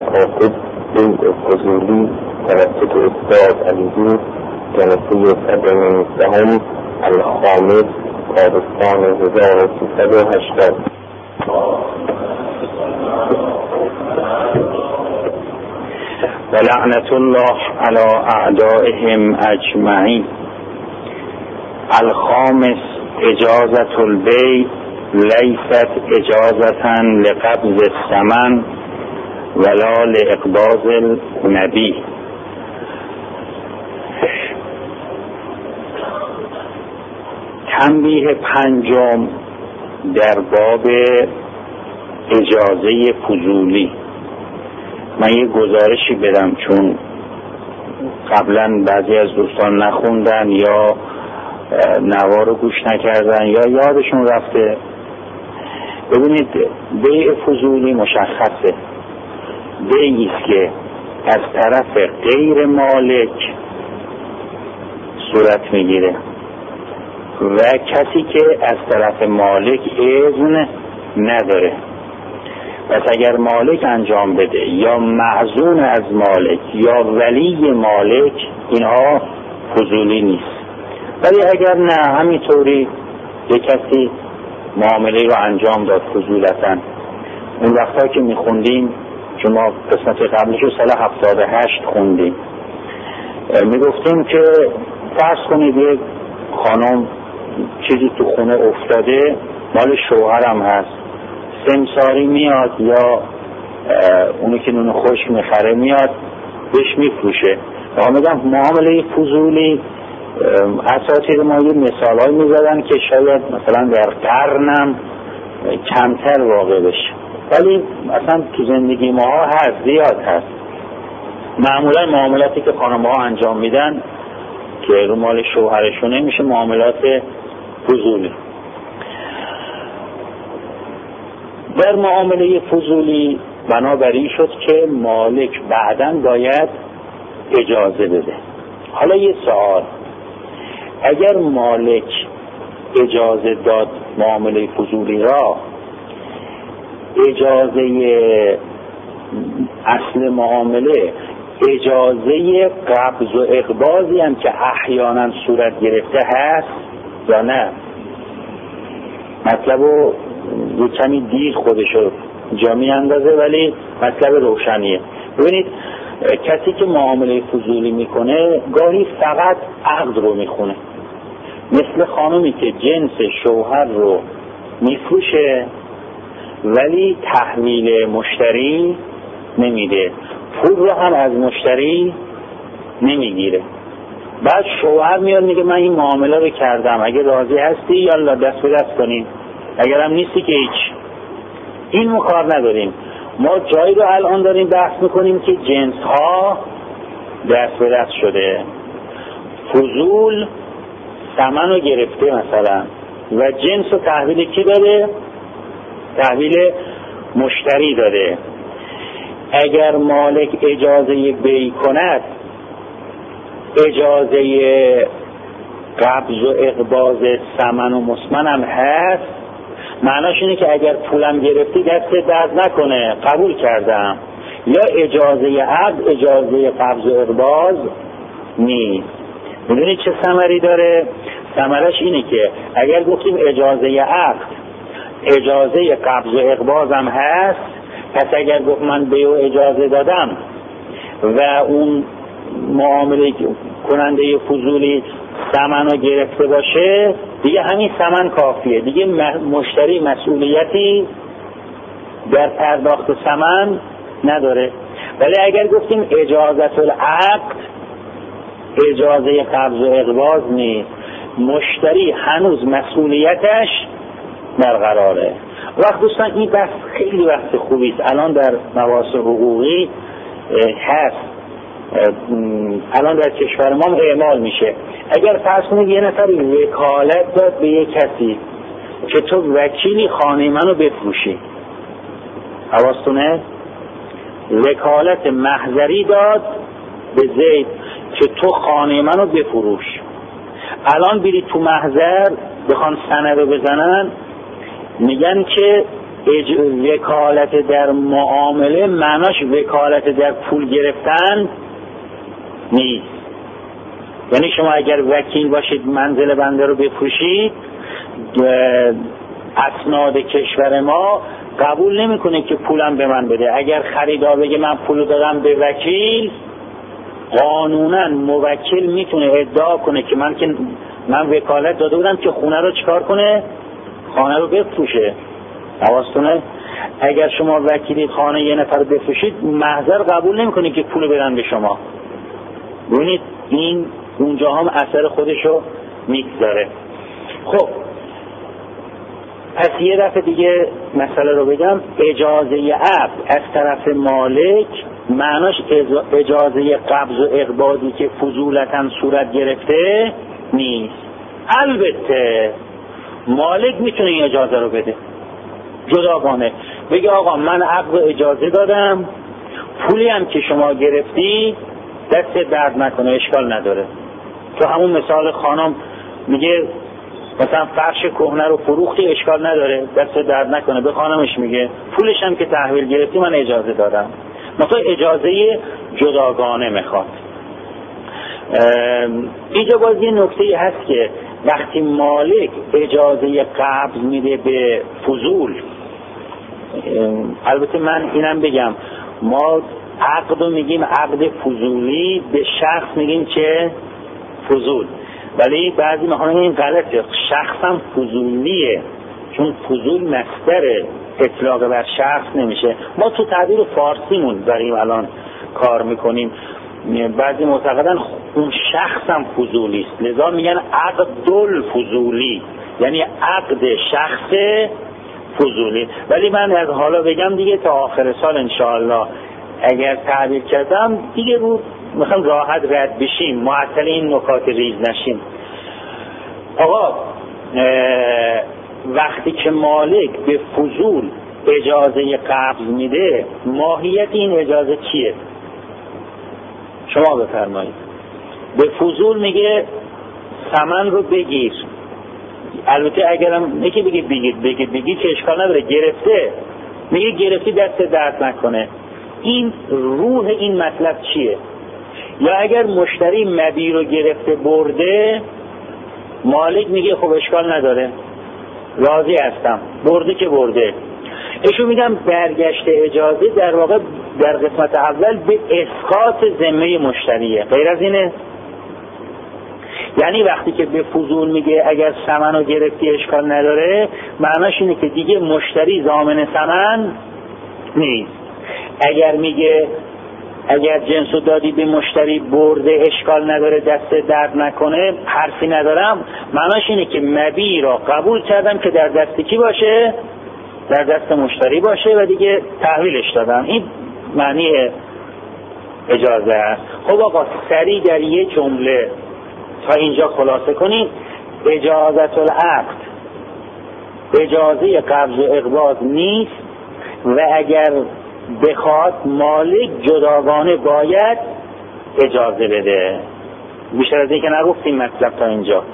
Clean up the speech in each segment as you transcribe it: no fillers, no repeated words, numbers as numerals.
حافظ بیع فضولی توسط استاد علیدین، جلسه 119 الخامس تابستان 1380. ولعنة الله على اعدائهم اجمعین. الخامس اجازة البیع لیست اجازة لقبض الثمن ولا لاقباض النبی. تنبیه پنجم در باب اجازه فضولی. من یه گزارشی بدم چون قبلا بعضی از دوستان نخوندن یا نوار رو گوش نکردن یا یادشون رفته. ببینید، بیع فضولی مشخصه، بیعی است که از طرف غیر مالک صورت میگیره و کسی که از طرف مالک اذن نداره. پس اگر مالک انجام بده یا معزون از مالک یا ولی مالک، اینها فضولی نیست. ولی اگر نه، همینطوری یک کسی معامله رو انجام داد فضولتاً، اون وقتا که میخوندیم، چون ما قسمت قبلش رو سال 78 خوندیم، میگفتیم که فرض کنید یک خانم چیزی تو خونه افتاده، مال شوهرم هست، سمساری میاد یا اونی که نون خشک میخره میاد بهش میفروشه. میگم معامله فضولی اساتید ما یه مثالایی میزدن که شاید مثلا در قرنم کمتر واقع بشه، ولی اصلا تو زندگی ما هست، زیاد هست. معمولا معاملاتی که خانم ها انجام میدن که رو مال شوهرشونه میشه معاملات فضولی. در معامله فضولی بنابراین شد که مالک بعداً باید اجازه بده. حالا یه سوال، اگر مالک اجازه داد معامله فضولی را، اجازه اصل معامله اجازه قبض و اقباضی هم که احیانا صورت گرفته هست یا نه؟ مطلبو یه کمی دیر خودشو جا می اندازه ولی مطلب روشنیه. ببینید، کسی که معامله فضولی میکنه گاهی فقط عقد رو میخونه، مثل خانومی که جنس شوهر رو میفروشه ولی تحویل مشتری نمیده، پول رو هم از مشتری نمیگیره. بعد شوهر میاد میگه من این معامله رو کردم، اگه راضی هستی یالا دست به دست کنیم، اگرم نیستی که هیچ. این کار نداریم. ما جایی رو الان داریم بحث میکنیم که جنس ها دست به دست شده، فضول ثمن رو گرفته مثلا و جنس رو تحویل کی داده؟ تحویل مشتری داده. اگر مالک اجازه بیع کند، اجازه قبض و اقباض ثمن و مسمن هم هست، معناش اینه که اگر پولم گرفتی دست درد نکنه، قبول کردم. یا اجازه عقد اجازه قبض و اقباض نیست. میدونید چه ثمری داره؟ ثمرش اینه که اگر گفتیم اجازه عقد اجازه قبض و اقباض هم هست، پس اگر گفت من بیع و اجازه دادم و اون معامله کننده فضولی ثمن رو گرفته باشه، دیگه همین ثمن کافیه، دیگه مشتری مسئولیتی در پرداخت ثمن نداره. ولی اگر گفتیم اجازت العقد اجازه قبض و اقباض نیست، مشتری هنوز مسئولیتش برقراره. وقت دوستان این بحث خیلی بحث خوبی است، الان در مباحث حقوقی هست، الان در کشور ما اعمال میشه. اگر فرض کنید یه نفر وکالت داد به یک کسی که تو وکیلی خانه منو بفروشی، حواستونه؟ وکالت محضری داد به زید که تو خانه منو بفروش. الان برید تو محضر بخوان سند رو بزنن، میگن که وکالت در معامله معناش وکالت در پول گرفتن نیست. یعنی شما اگر وکیل باشید منزل بنده رو بفروشید، اسناد کشور ما قبول نمیکنه که پولم به من بده. اگر خریدار بگه من پولو دادم به وکیل، قانونا موکل میتونه ادعا کنه که من وکالت داده بودم که خونه رو چیکار کنه؟ خانه رو بفروشه. حواستونه؟ اگر شما وکیلی خانه یه نفر بفروشید، محضر قبول نمیکنه که پولو بدن به شما. ببینید این اونجا هم اثر خودشو میگذاره. خب پس یه دفعه دیگه مسئله رو بگم. اجازه عقد از طرف مالک معناش اجازه قبض و اقباضی که فضولتاً صورت گرفته نیست. البته مالک میتونه این اجازه رو بده جداگانه، بگه آقا من عقد اجازه دادم، پولی هم که شما گرفتی دست درد نکنه، اشکال نداره. تو همون مثال خانم میگه مثلا فرش کهنه رو فروختی، اشکال نداره، دست درد نکنه. به خانمش میگه پولش هم که تحویل گرفتی من اجازه دادم. مثلا اجازه جداگانه میخواد. اینجا باز یه نکته هست که وقتی مالک اجازه قبض میده به فضول، البته من اینم بگم ما عقد رو میگیم عقد فضولی، به شخص میگیم که فضول، ولی بعضی میخوان این غلطه، شخصم فضولیه، چون فضول مصدر اطلاق بر شخص نمیشه. ما تو تعبیر فارسیمون داریم الان کار میکنیم، بعضی معتقدن اون شخصم فضولی است، لذا میگن عقد الفضولی، یعنی عقد شخص فضولی. ولی من از حالا بگم دیگه تا آخر سال انشاءالله اگر تعبیر کردم دیگه رو میخوام راحت رد بشیم، معطل این نکات ریز نشیم. آقا وقتی که مالک به فضول اجازه قبض میده، ماهیت این اجازه چیه؟ شما بفرمایید. به فضول میگه ثمن رو بگیر، البته اگرم نکه بگید که اشکال نداره، گرفته میگه گرفتی دست درد نکنه. این روح این مطلب چیه؟ یا اگر مشتری مبیع رو گرفته برده، مالک میگه خب اشکال نداره، راضی هستم، برده که برده. ایشون میگم برگشت اجازه در واقع در قسمت اول به اسقاط ذمه مشتریه، غیر از اینه. یعنی وقتی که به فضول میگه اگر ثمن رو گرفتی اشکال نداره، معناش اینه که دیگه مشتری ضامن ثمن نیست. اگر میگه اگر جنسو دادی به مشتری برده اشکال نداره، دست درد نکنه، حرفی ندارم، معناش اینه که مبیع را قبول کردم که در دست کی باشه؟ در دست مشتری باشه و دیگه تحویلش دادم. این معنی اجازه است. خب آقا سریع در یه جمله تا اینجا خلاصه کنیم. اجازت العقد اجازه قبض و اقباض نیست و اگر بخواد مالک جداگانه باید اجازه بده. بیشتر از این که نگفتیم مطلب تا اینجا.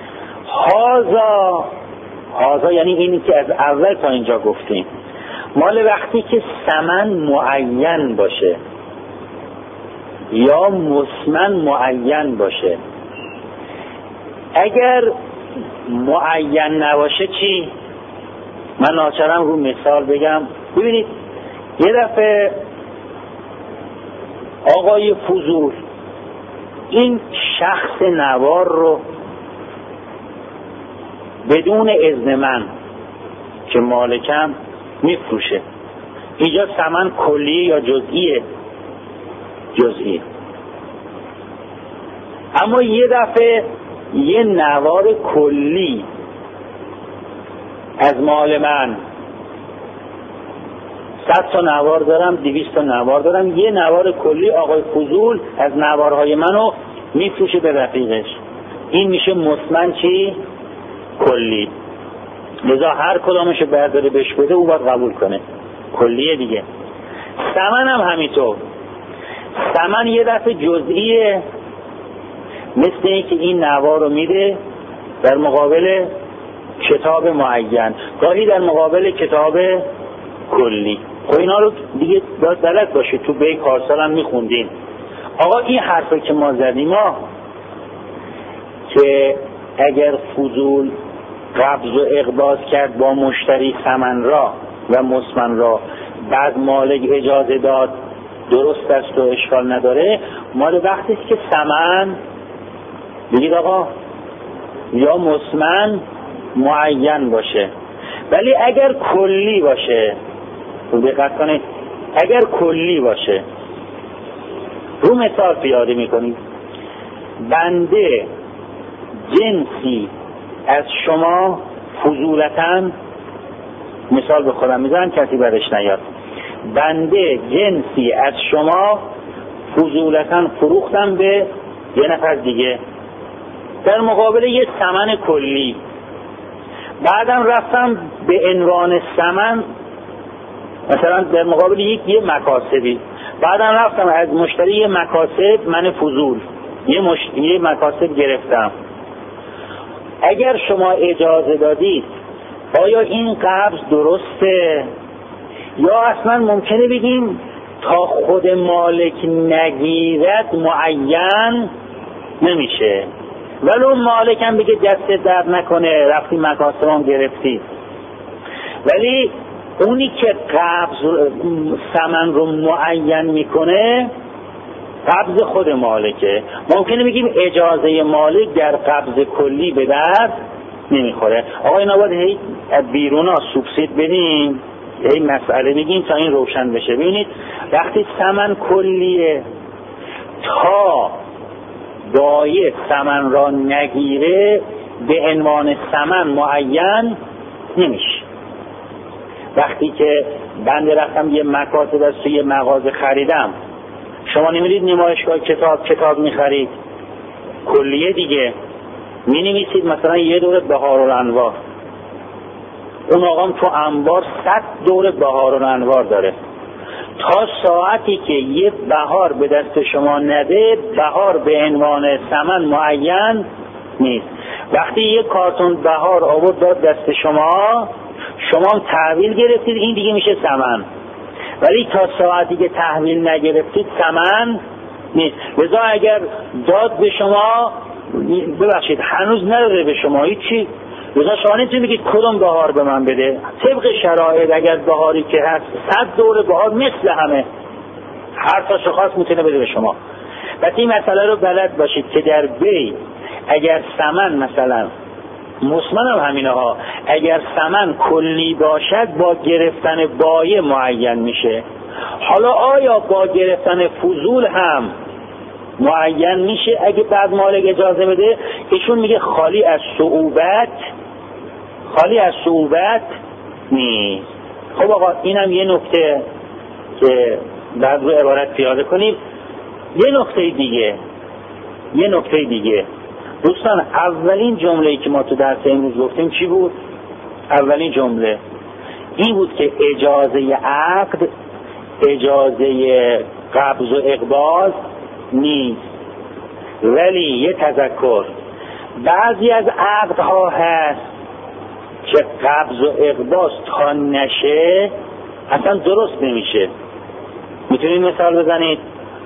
هازا یعنی اینی که از اول تا اینجا گفتیم، مال وقتی که ثمن معین باشه یا مسمن معین باشه. اگر معین نباشه چی؟ من ناچارم رو مثال بگم. ببینید یه دفعه آقای فضول این شخص نوار رو بدون اذن من که مالکم میفروشه. اینجا ثمن کلیه یا جزئیه؟ جزئی. اما یه دفعه یه نوار کلی از مال من 100 تا نوار دارم، 200 تا نوار دارم، یه نوار کلی آقای فضول از نوارهای منو میفروشه به رفیقش. این میشه مسمن چی؟ کلی. لذا هر کدامشو برداره بهش بده او باید قبول کنه، کلیه دیگه. ثمن هم همینطور. ثمن یه دفعه جزئیه، مثل این که این نوار رو میده در مقابل کتاب معین، گاهی در مقابل کتاب کلی. خب اینا رو دیگه باید بلد باشید، تو بیت پارسال هم میخوندین. آقا این حرفی که ما زدیم ما که اگر فضول قبض و اقباض کرد با مشتری ثمن را و مسمن را، بعد مالک اجازه داد، درست است و اشکال نداره. مال وقتی است که ثمن بگید آقا یا مسمن معین باشه. ولی اگر کلی باشه، دقت کنید، اگر کلی باشه، رو مثال پیاده میکنید، بنده جنسی از شما فضولتاً، مثال به خودم میزنم کسی برش نیاد، بنده جنسی از شما فضولتاً فروختم به یه نفر دیگه در مقابل یه ثمن کلی. بعدم رفتم به عنوان ثمن مثلا در مقابل یه مکاسبی، بعدم رفتم از مشتری یه مکاسب من فضول یه مکاسب گرفتم. اگر شما اجازه دادید آیا این قبض درسته؟ یا اصلا ممکنه بگیم تا خود مالک نگیرد معین نمیشه، ولو مالک هم بگه دست درد نکنه رفتی مکاسبم گرفتی، ولی اونی که قبض ثمن رو معین میکنه قبض خود مالکه. ممکنه بگیم اجازه مالک در قبض کلی به درد نمیخوره. آقا اینا باید هی بیرون ها سوبسید بدیم، هی مسئله بگیم تا این روشن بشه. ببینید وقتی ثمن کلیه تا بایع ثمن را نگیره به عنوان ثمن معین نمیشه. وقتی که بنده رفتم یه مکاتب از توی مغازه خریدم، شما نمیرید نمایشگاه کتاب میخرید کلیه دیگه، مینویسید مثلا یه دوره بهارالانوار، اون آقام تو انبار 100 دوره بهارالانوار داره، تا ساعتی که یه بهار به دست شما نده بهار به عنوان ثمن معین نیست. وقتی یه کارتون بهار آورد داد دست شما تحویل گرفتید، این دیگه میشه ثمن، ولی تا ساعتی که تحویل نگرفتید ثمن نیست. لذا اگر داد به شما، ببخشید هنوز نداده به شما هیچی، لذا شما نمیتونید بگید کدوم بهار به من بده. طبق شرایط اگر بهاری که هست 100 دوره بهار مثل همه، هر تا شخص میتونه بده به شما. پس این مسئله رو بلد باشید که در بی اگر ثمن مثلا مسمن هم همینه ها، اگر ثمن کلی باشد با گرفتن بایع معین میشه. حالا آیا با گرفتن فضول هم معین میشه اگه بعد مالک اجازه بده؟ ایشون میگه خالی از صعوبت نیست. خب آقا اینم یه نکته که بعد رو عبارت پیاده کنیم. یه نکته دیگه دوستان، اولین جمله‌ای که ما تو درس امروز گفتیم چی بود؟ اولین جمله این بود که اجازه عقد اجازه قبض و اقباض نیست، ولی یه تذکر، بعضی از عقدها هست که قبض و اقباض تا نشه اصلا درست نمیشه. میتونید مثال بزنید؟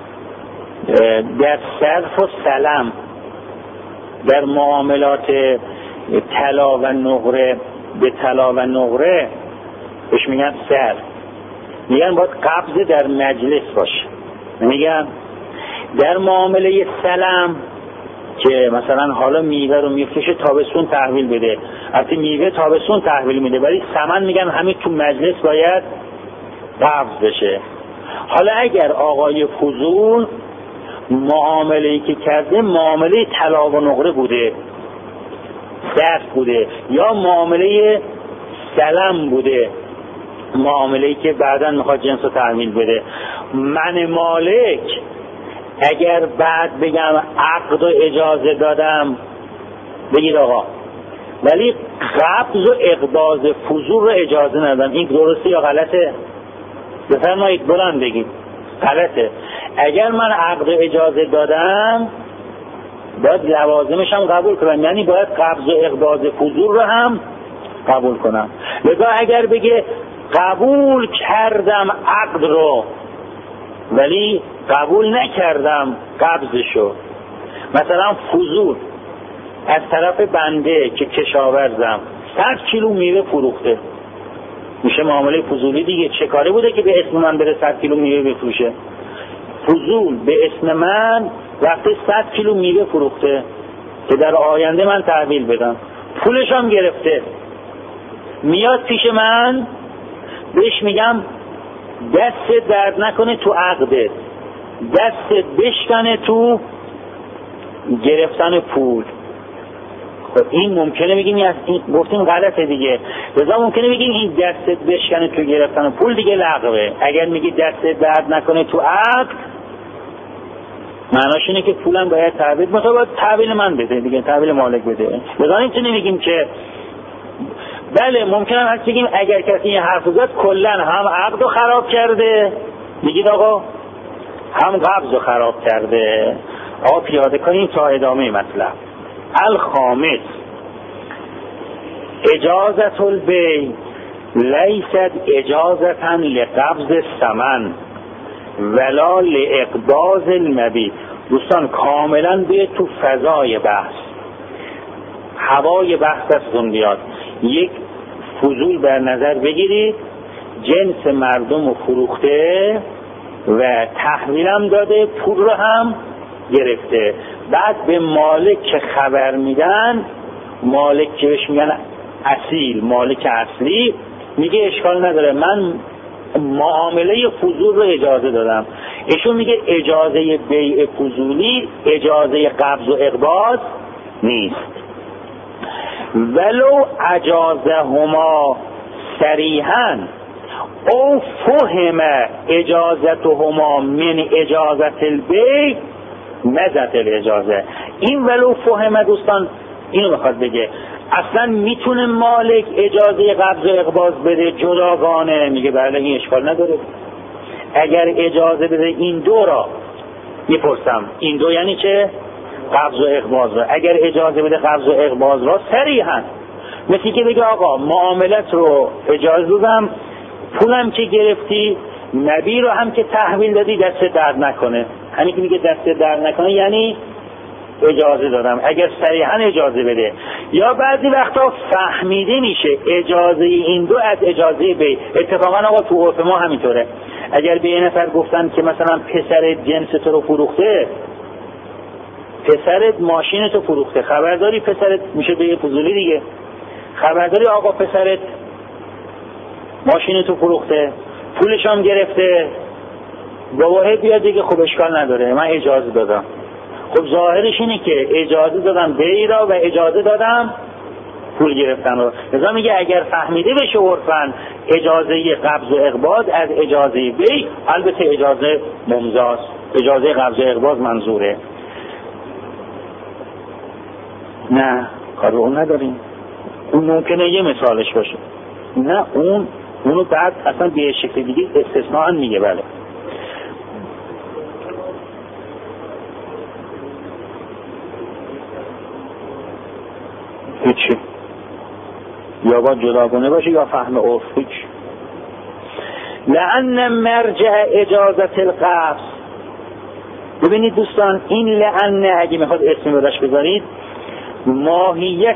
در صرف و سلم، در معاملات طلا و نقره، به طلا و نقره بهش میگن صرف، میگن باید قبض در مجلس باشه. میگن در معامله سلم که مثلا حالا میوه رو میفروشه تابستون تحویل بده، البته میوه تابستون تحویل میده ولی ثمن میگن همین تو مجلس باید قبض بشه. حالا اگر آقای فضول معامله‌ای که کرده معامله طلا و نقره بوده، صرف بوده، یا معامله سلم بوده، معامله‌ای که بعداً میخواد جنس رو تحویل بده، من مالک اگر بعد بگم عقد و اجازه دادم، بگید آقا ولی قبض و اقباض فضول رو اجازه ندادم، این درسته یا غلطه؟ بفرمایید بلند بگید. غلطه. اگر من عقد و اجازه دادم باید لوازمش هم قبول کنم، یعنی باید قبض و اقباض فضول رو هم قبول کنم. لذا اگر بگه قبول کردم عقد رو ولی قبول نکردم قبضشو. مثلا فضول از طرف بنده که کشاورزم 100 کیلو میوه فروخته، میشه معامله فضولی دیگه. چه کاری بوده که به اسم من بره 100 کیلو میوه بفروشه؟ فضول به اسم من وقتی 100 کیلو میوه فروخته که در آینده من تحویل بدم، پولش هم گرفته. میاد پیش من، بهش میگم دست درد نکنه تو عقدت، دست بشکنه تو گرفتن پول. خب این ممکنه بگیم این گفتیم غلطه دیگه، لذا ممکنه بگیم این دستت بشکنه تو گرفتن پول دیگه لغوه. اگر میگی دستت درد نکنه تو عقد، معناش اینه که پولم باید تحویل، مثلا باید تحویل من بده دیگه، تحویل مالک بده. لذا نمیتونیم بگیم که بله ممکنه هست بگیم اگر کسی این حرف زد کلا هم عقدو خراب کرده، میگید آقا هم قبضو خراب کرده. آقا پیاده کنیم تا ادامه مطلب. الخامس اجازت البیع لیست اجازتا لقبض الثمن ولا لاقباض المبیع. دوستان کاملا به تو فضای بحث، هوای بحث از بیاد. یک فضول در نظر بگیرید، جنس مردم رو فروخته و تحویلم داده، پول رو هم گرفته. بعد به مالک که خبر میدن، مالک که بهش میگن اصیل، مالک اصلی، میگه اشکال نداره من معامله فضول رو اجازه دادم. ایشون میگه اجازه بیع فضولی اجازه قبض و اقباض نیست. ولو اجازهما صریحا او فهم اجازتهما من اجازت البیع مزت الاجازه. این ولو فهم دوستان اینو میخواد بگه اصلا میتونه مالک اجازه قبض و اقباض بده جداگانه؟ میگه بله این اشکال نداره. اگر اجازه بده این دو را، میپرسم این دو یعنی چه؟ قبض و اقباض را. اگر اجازه بده قبض و اقباض را صریحا، مثل که بگه آقا معاملت رو اجازه دادم، پولم که گرفتی، نبی رو هم که تحویل دادی، دست درد نکنه. همین که میگه دست درد نکنه یعنی اجازه دادم. اگر صریحا اجازه بده. یا بعضی وقتا فهمیده میشه اجازه این دو از اجازه بیع. اتفاقا آقا تو عرف ما همینطوره. اگر به یه نفر گفتن که مثلا پسرت جنس تو رو فروخته، پسرت ماشین تو فروخته، خبرداری پسرت، میشه به یه فضولی دیگه، خبرداری آقا پسرت ماشین تو فروخته، پولش هم گرفته، باباه بیاد دیگه، خب اشکال نداره من اجازه دادم. خب ظاهرش اینه که اجازه دادم بیع را و اجازه دادم پول گرفتن رو. لذا میگه اگر فهمیده بشه عرفاً اجازه قبض و اقباض از اجازه بیع، البته اجازه ممزاست، اجازه قبض و اقباض منظوره. نه کار اون نداریم، اون ممکنه یه مثالش باشه. نه اونو بعد اصلا به شکل دیگه استثناء هم میگه. بله هیچی، یا باید جداگانه باشه یا فهم عرف. هیچ. لأن مرجع اجازت القبض، ببینید دوستان این لأن اگه میخواد اسم براش بذارید، ماهیت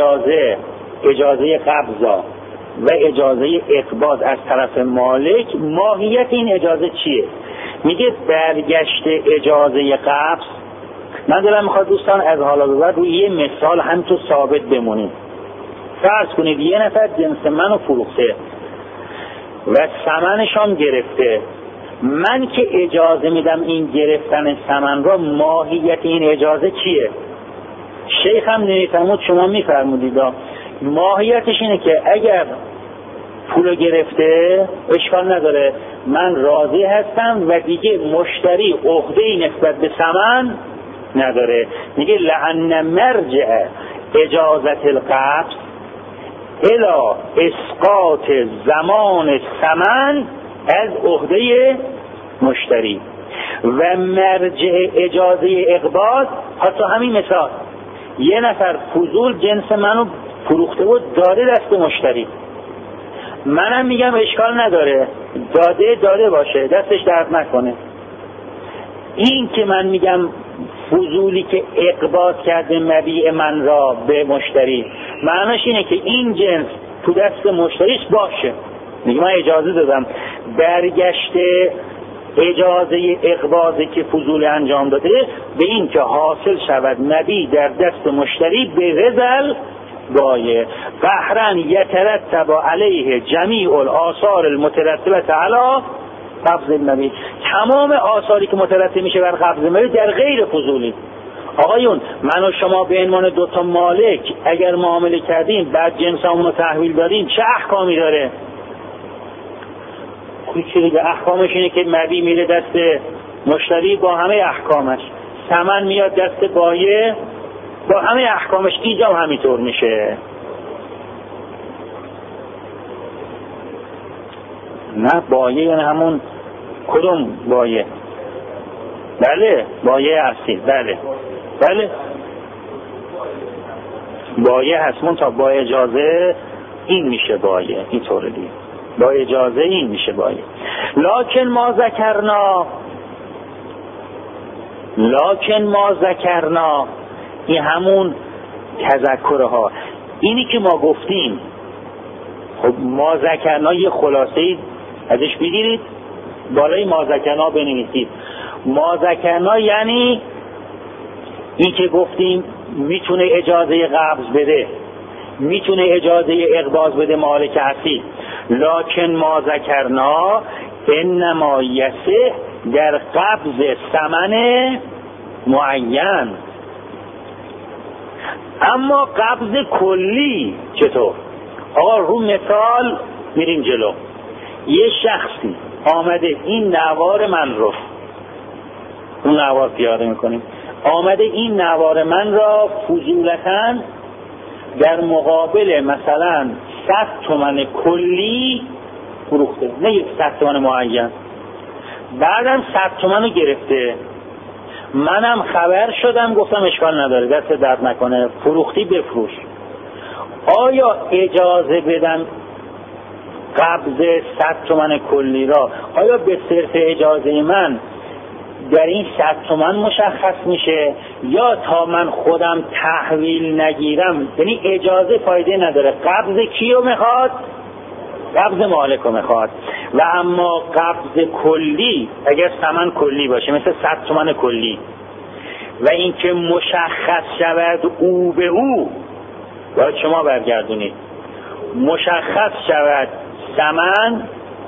اجازه قبضا و اجازه اقباض از طرف مالک، ماهیت این اجازه چیه؟ میگه برگشت اجازه قبض. من دلم میخواد دوستان از حالا به بعد روی یه مثال هم تو ثابت بمونیم. فرض کنید یه نفر جنس منو فروخته و ثمنش هم گرفته. من که اجازه میدم این گرفتن ثمن را، ماهیت این اجازه چیه؟ شیخ هم نمیفرمود، شما میفرمودید. ماهیتش اینه که اگر پولو گرفته اشکال نداره، من راضی هستم و دیگه مشتری عقده‌ای نسبت به ثمن نداره. میگه لأن مرجع اجازت القبض الی اسقاط زمان ثمن از عهده مشتری و مرجع اجازه اقباض. حتی همین مثال، یه نفر فضول جنس منو فروخته بود داره دست مشتری، منم میگم اشکال نداره، داده باشه، دستش درد نکنه. این که من میگم فضولی که اقباض کرده مبیع من را به مشتری، معناش اینه که این جنس تو دست مشتریش باشه. میگم من اجازه دادم برگشته اجازه اقباضی که فضول انجام داده به این که حاصل شود مبیع در دست مشتری به رضا بایع قهرا یترتب علیه جمیع الاثار المترتبه علی قبض المبیع. تمام آثاری که مترتب میشه بر قبض مبیع در غیر فضولی. آقایون من و شما به عنوان دوتا مالک اگر معامله کردیم بعد جنسامون رو تحویل دادیم چه احکامی داره؟ چه دیگه احکامش اینه که مبیع میره دست مشتری با همه احکامش، ثمن میاد دست بایع با همه احکامش، ایجاب همینطور میشه. نه بایع یعنی همون کدوم بایع؟ بله بایع اصیل، بله بایع هستمون تا با اجازه این میشه بایع، اینطوره دیگه، با اجازه این میشه بایع. لکن ما ذکرنا این همون تذکرها، اینی که ما گفتیم. خب ما ذکرنا یه خلاصه ازش بگیرید، بالای ما ذکرنا بنویسید. ما ذکرنا یعنی این که گفتیم میتونه اجازه قبض بده، میتونه اجازه اقباض بده مالک اصیل. لکن ما ذکرنا انما یصح در قبض ثمن معین. اما قبض کلی چطور؟ آقا رو مثال میریم جلو. یه شخصی آمده این نوار من رو، اون نوار پیاده میکنیم، آمده این نوار من را فضولتاً در مقابل مثلا 100 تومن کلی فروخته، نه یک 100 تومن معین. بعدم 100 تومن رو گرفته، منم خبر شدم گفتم اشکال نداره دست درد نکنه فروختی بفروش. آیا اجازه بدم قبض 100 تومن کلی را، آیا به صرف اجازه من در این 100 تومن مشخص میشه یا تا من خودم تحویل نگیرم؟ یعنی اجازه فایده نداره. قبض کیو میخواد؟ قبض مالک رو میخواد. و اما قبض کلی اگر ثمن کلی باشه مثل 100 تومن کلی و اینکه مشخص شود او به او، باید شما برگردونید مشخص شود ثمن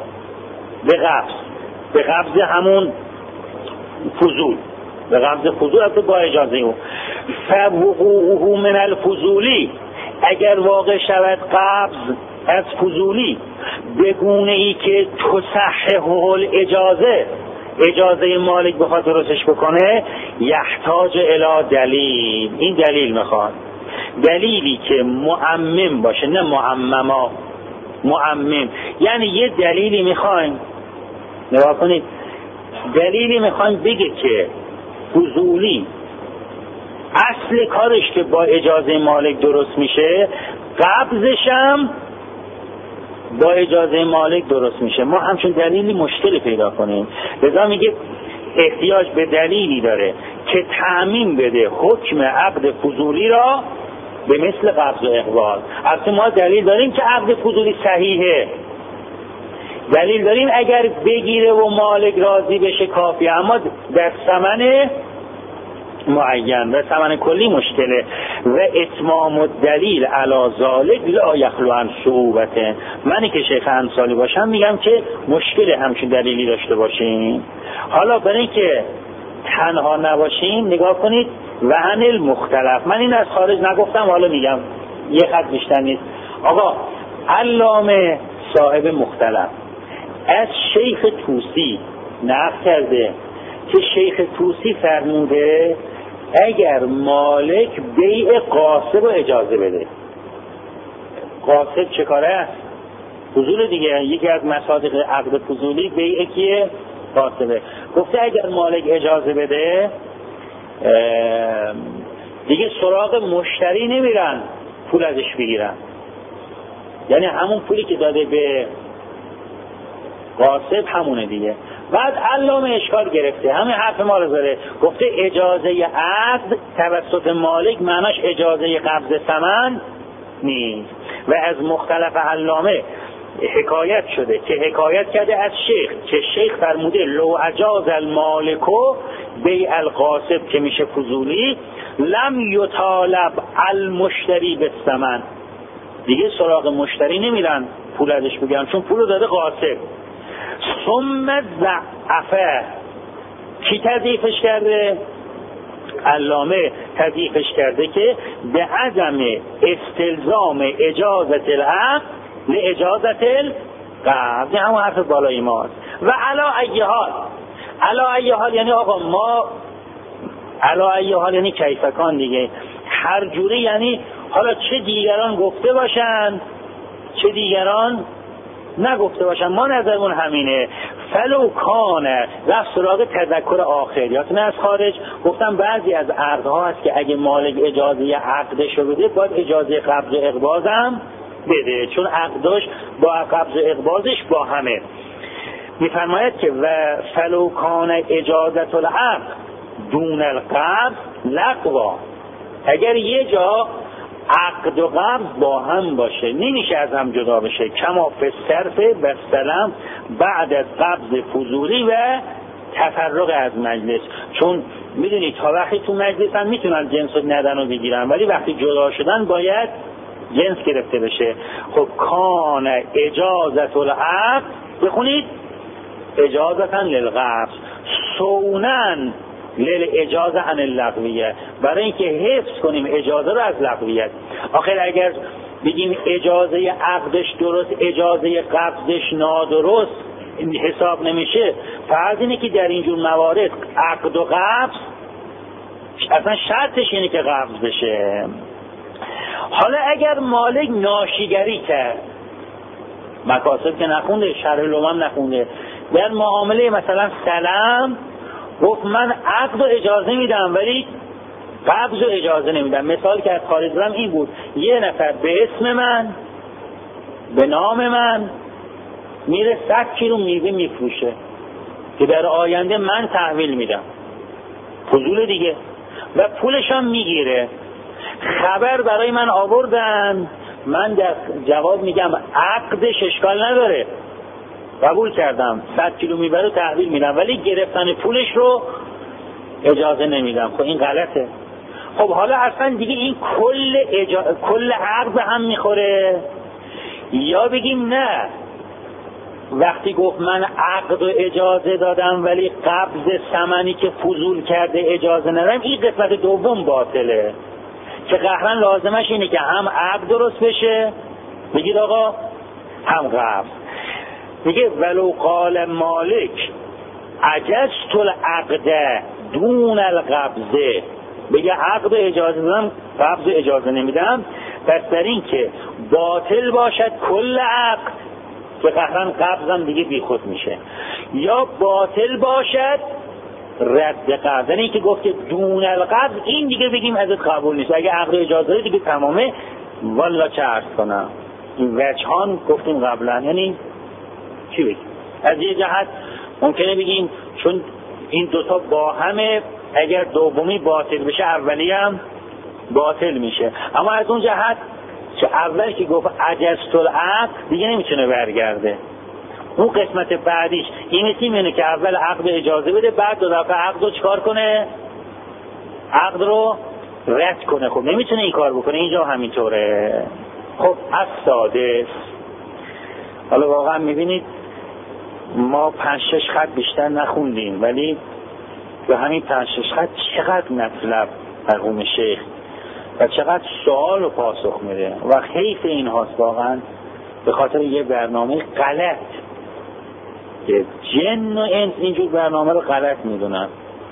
به قبض همون فضول، به قبض فضول البته با اجازه او. فوقوعه من الفضولی، اگر واقع شود قبض از فضولی به گونه ای که تصححه الاجازه، اجازه مالک بخواد درستش بکنه، یحتاج الی دلیل، این دلیل میخواد، دلیلی که معمم باشه نه معمما، معمم یعنی یه دلیلی میخوایم، نگاه کنید، دلیلی میخوایم بگه که فضولی اصل کارش که با اجازه مالک درست میشه، قبضشم با اجازه مالک درست میشه. ما همچون دلیلی مشکلی پیدا کنیم، لذا میگه احتیاج به دلیلی داره که تعمیم بده حکم عقد فضولی را به مثل قبض و اقباض. اصلا ما دلیل داریم که عقد فضولی صحیحه، دلیل داریم اگر بگیره و مالک راضی بشه کافیه، اما در ثمن معین و ثمن کلی مشکله. و اتمام الدلیل علی ذلک لا یخلو عن صعوبته. منی که شیخ انصاری باشم میگم که مشکل همچین دلیلی داشته باشیم. حالا برای که تنها نباشیم نگاه کنید و عن المختلف، من این از خارج نگفتم، حالا میگم یه خط بیشتر نیست. آقا علامه صاحب مختلف از شیخ طوسی نقل کرده که شیخ طوسی فرموده اگر مالک بیع قاصب رو اجازه بده. قاصب چه کاره است؟ فضول دیگه، یکی از مصادیق عقد فضولی بیع کیه؟ قاصبه. گفته اگر مالک اجازه بده دیگه سراغ مشتری نمیرن پول ازش بگیرن، یعنی همون پولی که داده به غاصب همونه دیگه. بعد علامه اشکال گرفته، همین حرف ما رو داره، گفته اجازه عقد توسط مالک معناش اجازه قبض ثمن نیست. و از مختلف علامه حکایت شده که حکایت کرده از شیخ که شیخ فرموده لو اجاز المالکو بیع الغاصب که میشه فضولی لم یطالب المشتری بالثمن، دیگه سراغ مشتری نمیرن پول ازش بگیرن چون پولو داده غاصب. ثم ضعفه، کی تضعیفش کرده؟ علامه تضعیفش کرده که به عدم استلزام اجازت العقد لاجازت القبض، همون حرف بالای ماست. و علا ای حال، علا ای حال یعنی آقا ما، علا ای حال یعنی کیفکان دیگه، هر جوری، یعنی حالا چه دیگران گفته باشن چه دیگران نگفته باشن، ما نظرمون همینه. فلو کانه رفت سراغ تذکر آخریات نه از خارج، گفتم بعضی از عقدها هست که اگه مالک اجازه عقدشو بده باید اجازه قبض و اقباضم بده، چون عقدش با قبض و اقباضش با همه. میفرماید که و فلو کانه اجازت العقد دون القبض لغوا، اگر یه جا عقد و قبض با هم باشه نمیشه از هم جدا بشه، کما فی الصرف و سلام بعد از قبض فضولی و تفرق از مجلس، چون میدونید تا وقتی تو مجلس هم میتونن جنس رو ندن و بگیرن ولی وقتی جدا شدن باید جنس گرفته بشه. خب کان اجازت العقد، بخونید اجازتن للقبض سونن اجازه عن اللغویه، برای اینکه حفظ کنیم اجازه رو از لغویت. آخر اگر بگیم اجازه عقدش درست اجازه قبضش نادرست حساب نمیشه، فرض اینه که در اینجور موارد عقد و قبض اصلا شرطش اینه که قبض بشه. حالا اگر مالک ناشیگری کرد، مکاسب که نخونده، شرح لوم نخونده، در معامله مثلا سلام گفت من عقد و اجازه میدم ولی قبض و اجازه نمیدم. مثال که از خارج دارم این بود، یه نفر به اسم من به نام من میره 100 کیلو میوه میفروشه که در آینده من تحویل میدم، فضول دیگه، و پولشم میگیره. خبر برای من آوردن، من در جواب میگم عقدش اشکال نداره، قبول کردم 100 کیلو میوه رو تحویل میدم ولی گرفتن پولش رو اجازه نمیدم. خب این غلطه. خب حالا اصلا دیگه این کل عقد هم میخوره، یا بگیم نه وقتی گفت من عقد و اجازه دادم ولی قبض ثمنی که فضول کرده اجازه ندارم، این قسمت دوم باطله که قهرن لازمش اینه که هم عقد درست بشه، بگید آقا، هم قبض. میگه ولو قال مالک عجزت العقد دون القبضه، بگه عقد اجازه دادم قبض اجازه نمیدم، پس در این که باطل باشد کل عقد که قهرن قبضم دیگه بی خود میشه، یا باطل باشد رد قبض، یعنی که گفت که دون القبض این دیگه بگیم ازت قبول نیست، اگه عقد اجازه دیگه تمامه. والا چه عرض کنم، این وجهان گفتیم قبلا، یعنی چی بگیم؟ از یه جهت ممکنه بگیم چون این دوتا با همه، اگر دومی باطل بشه اولی هم باطل میشه، اما از اون جهت که اول که گفت عجزت العقد دیگه نمیتونه برگرده، اون قسمت بعدیش این اینه که اول عقد اجازه بده بعد دو دفعه عقد رو چکار کنه؟ عقد رو رد کنه. خب نمیتونه این کار بکنه، اینجا همینطوره. خب از ساده حالا واقعا میبینید ما 5-6 خط بیشتر نخوندیم ولی به همین 5-6 خط چقدر مطلب مرحوم شیخ و چقدر سوال و پاسخ میده و حیف این هاست واقعا به خاطر یه برنامه غلط که جن و انس اینجور برنامه رو غلط میدونن.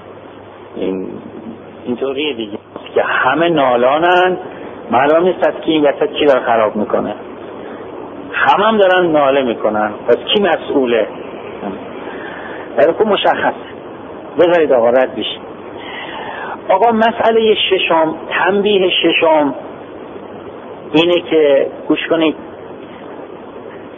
اینطوریه دیگه که همه نالانن، معلوم نیست از کی این وسط کی داره خراب میکنه، هم دارن ناله میکنن، پس کی مسئوله؟ در خود مشخص بذارید آقا رد بشید. آقا مسئله ششم، تنبیه ششم اینه که گوش کنید،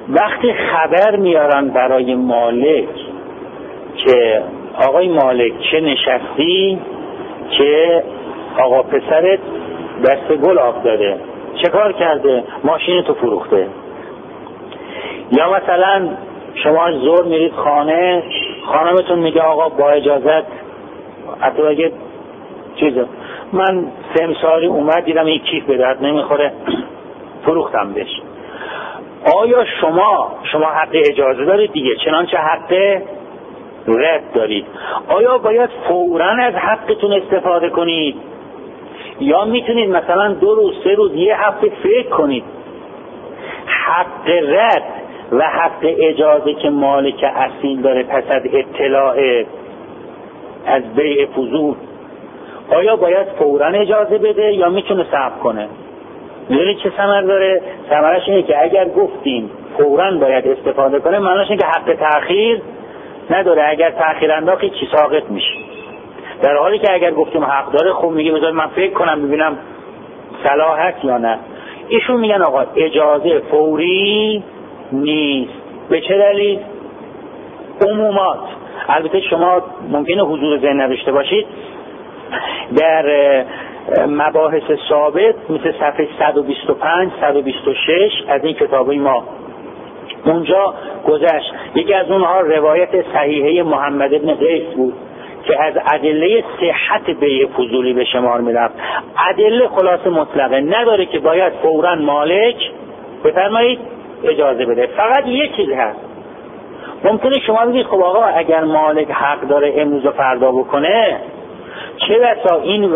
وقتی خبر میارن برای مالک که آقای مالک چه نشستی که آقا پسرت دست گل آب داده، چه کار کرده؟ ماشین تو فروخته. یا مثلا شما از ظهر میرید خانه، خانمتون میگه آقا با اجازت، حتی اگه چیزه من سمساری اومد دیدم این کیف به درد نمیخوره فروختم بهش. آیا شما حق اجازه دارید دیگه، چنانچه حق رد دارید. آیا باید فوراً از حقتون استفاده کنید یا میتونید مثلا 2 روز 3 روز 1 هفته فکر کنید؟ حق رد و حق اجازه که مالک اصیل داره پس از اطلاع از بیع فضول، آیا باید فوراً اجازه بده یا میتونه صبر کنه؟ میدونید چه ثمر داره؟ ثمرش اینه که اگر گفتیم فوراً باید استفاده کنه، معناش اینه که حق تأخیر نداره. اگر تأخیر انداخت چی ساقط میشه. در حالی که اگر گفتیم حق داره، خب میگه بذار من فکر کنم ببینم صلاح هست یا نه. ایشون میگن آقا اجازه فوری نیست. به چه دلیل؟ عمومات. البته شما ممکنه حضور ذهن نداشته باشید، در مباحث ثابت مثل صفحه 125 126 از این کتابی ما اونجا گذشت. یکی از اونها روایت صحیحه محمد ابن قیس بود که از ادله صحت بیع فضولی به شمار میرفت. ادله خلاص مطلقه نداره که باید فوراً مالک بفرمایید اجازه بده. فقط یک چیز هست، ممکنه شما بگید خب آقا اگر مالک حق داره امروز و فردا بکنه، چه بسا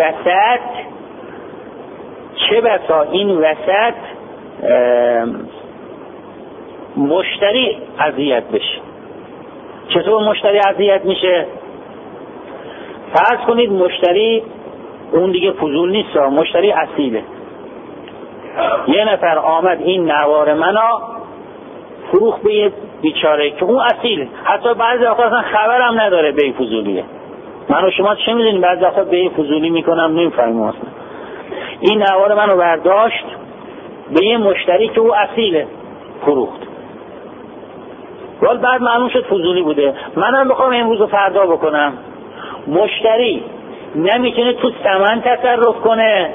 این وسط مشتری اذیت بشه. چطور مشتری اذیت میشه؟ فرض کنید مشتری اون دیگه فضول نیست، مشتری اصیله. یه نفر آمد این نوار منو فروخت به یه بیچاره که اون اصیل، حتی بعضی وقتا اصلا خبرم نداره به فضولیه. من و شما چه میدونیم بعضی وقتا به فضولی میکنم نمیفهمیم اصلا. این نوار منو برداشت به یه مشتری که او اصیله فروخت، ولی بعد معلوم شد فضولی بوده. منم بخوام امروز و فردا بکنم، مشتری نمیتونه تو ثمن تصرف کنه.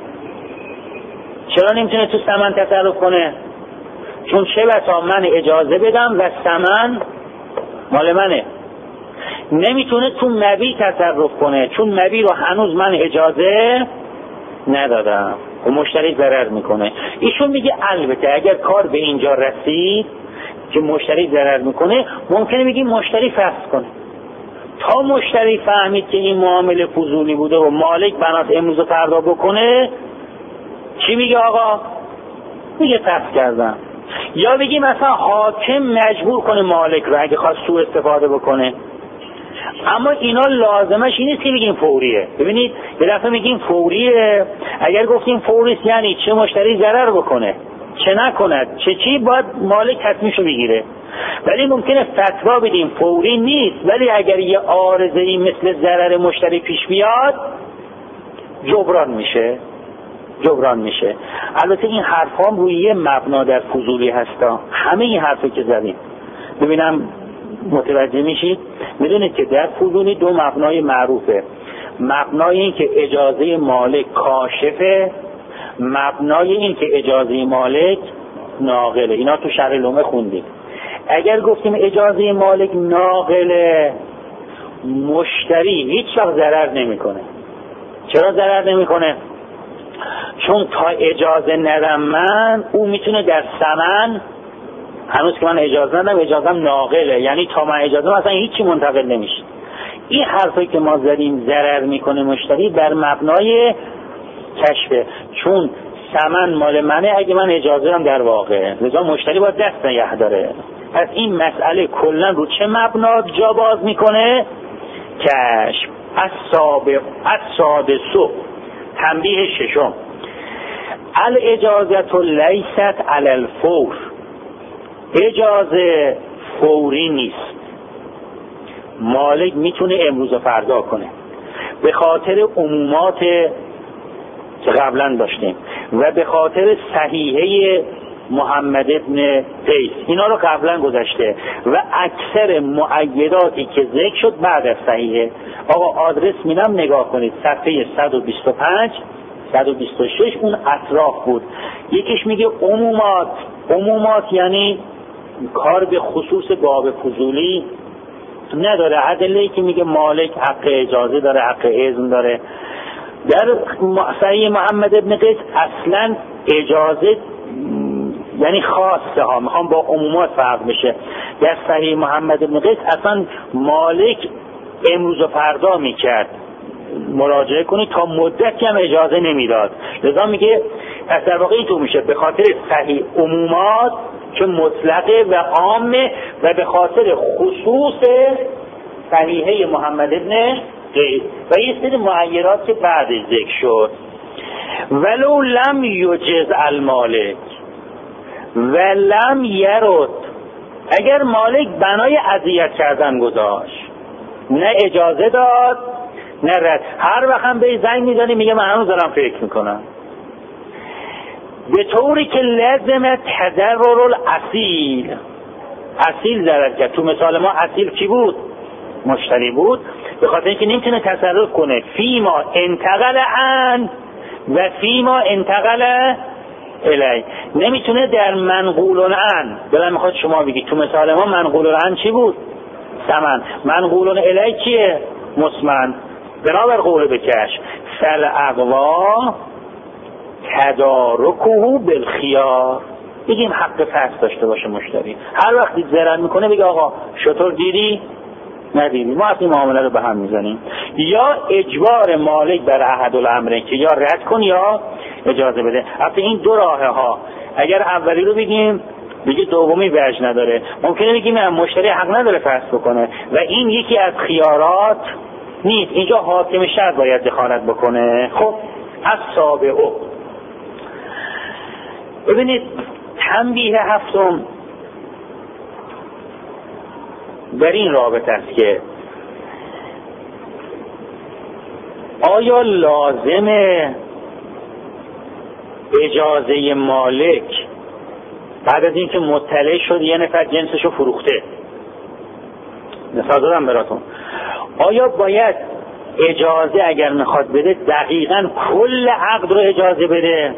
چرا نمیتونه تو ثمن تصرف کنه؟ چون چه بسا من اجازه بدم و ثمن مال منه. نمیتونه تو مبیع تصرف کنه چون مبیع رو هنوز من اجازه ندادم و مشتری ضرر میکنه. ایشون میگه البته اگر کار به اینجا رسید که مشتری ضرر میکنه، ممکنه میگیم مشتری فسخ کنه. تا مشتری فهمید که این معامله فضولی بوده و مالک بنات امروز و فردا بکنه، چی میگه آقا؟ میگه فسخ کردم. یا بگیم مثلا حاکم مجبور کنه مالک رو اگه خواست سوء استفاده بکنه. اما اینا لازمش این نیست که بگیم فوریه. ببینید یه دفعه میگیم فوریه، اگر گفتیم فوریه یعنی چه مشتری ضرر بکنه چه نکند، چی باید مالک تصمیمشو بگیره. ولی ممکنه فتوا بدیم فوری نیست، ولی اگر یه عارضه‌ای مثل ضرر مشتری پیش بیاد جبران میشه. البته این حرفام روی یه مبنا در فضولی هستا، همه این حرفی که زدیم ببینم متوجه میشید. میدونید که در فضولی 2 مبنای معروفه. مبنای این که اجازه مالک کاشفه، مبنای این که اجازه مالک ناقله. اینا تو شرح لومه خوندیم. اگر گفتیم اجازه مالک ناقله، مشتری هیچ وقت ضرر نمیکنه. چرا ضرر نمیکنه؟ چون تا اجازه ندم من، او میتونه در ثمن، هنوز که من اجازه ندم اجازم ناقله، یعنی تا من اجازه مثلا هیچی منتقل نمیشه. این حرفی که ما زدیم ضرر میکنه مشتری بر مبنای کشفه، چون ثمن مال منه اگه من اجازه دارم در واقع، لذا مشتری باید دست نگه داره. پس این مسئله کلا رو چه مبنا جا باز میکنه؟ کشف. السادس تنبیه ششم، الاجازت لیست علی الفور، اجازه فوری نیست. مالک میتونه امروز و فردا کنه به خاطر عمومات که قبلا داشتیم و به خاطر صحیحه محمد ابن قیس، اینا رو قبلا گذاشته و اکثر مؤیداتی که ذکر شد بعد از صحیحه. آقا آدرس میدم نگاه کنید، صفحه 125 126 اون اطراف بود. یکیش میگه عمومات یعنی کار به خصوص باب فضولی نداره. ادله‌ای که میگه مالک حق اجازه داره، حق اذن داره. در صحیح محمد ابن قیس اصلا اجازه یعنی خاصه ها، میخوام با عمومات فرق بشه. در صحیح محمد ابن قیس اصلا مالک امروز و فردا میکرد، مراجعه کنید، تا مدتی هم اجازه نمیداد. لذا میگه پس در واقع اینطور میشه به خاطر صحیح عمومات که مطلقه و عامه و به خاطر خصوص صحیحه محمد ابن قیس و یه سری معیرات که بعد ذکر شد. ولو لم یجز المالک و لم یرد، اگر مالک بنای اذیت کردن گذاشت، نه اجازه داد نه رد، هر وقت هم به زنگ میزنی میگه من هنوز دارم فکر میکنم، به طوری که لازم تضرر الاصیل، اصیل ضرر کرد. تو مثال ما اصیل کی بود؟ مشتری بود، به خاطر اینکه نمیتونه تصرف کنه فیما انتقل عن و فیما انتقل الی، نمیتونه در منقول عن. دلم میخواد شما بگید تو مثال ما منقول عن چی بود؟ ثمن. منقول الی چیه؟ مسمن. بنابر قول بکش فالاقوا تدارکه بالخیار، بگیم حق فصل داشته باشه مشتری، هر وقتی ضرر میکنه بگه آقا شطور دیدی ندیدی، ما اصلا معامله رو به هم میزنیم. یا اجبار مالک بر احدالامرین که یا رد کن یا اجازه بده. البته این دو راه ها، اگر اولی رو بگیم دیگه دومی وجه نداره. ممکنه بگیم مشتری حق نداره فصل بکنه و این یکی از خیارات نیست، اینجا حاکم شرع باید دخالت بکنه. خب السابع، ببینید تنبیه هفتم در این رابطه است که آیا لازم اجازه مالک بعد از اینکه مطلع شد یه نفر جنسشو فروخته، مثال دادم براتون، آیا باید اجازه اگر میخواد بده دقیقاً کل عقد رو اجازه بده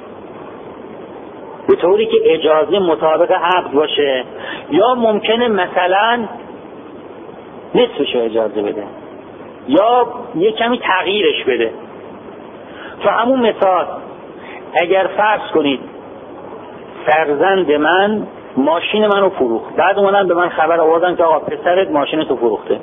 به طوری که اجازه مطابق عقد باشه، یا ممکنه مثلا نصفش اجازه بده یا یه کمی تغییرش بده؟ تو همون مثال اگر فرض کنید فرزند من ماشین منو فروخت، بعد اومدن به من خبر آوردن که آقا پسرت ماشین تو فروخته،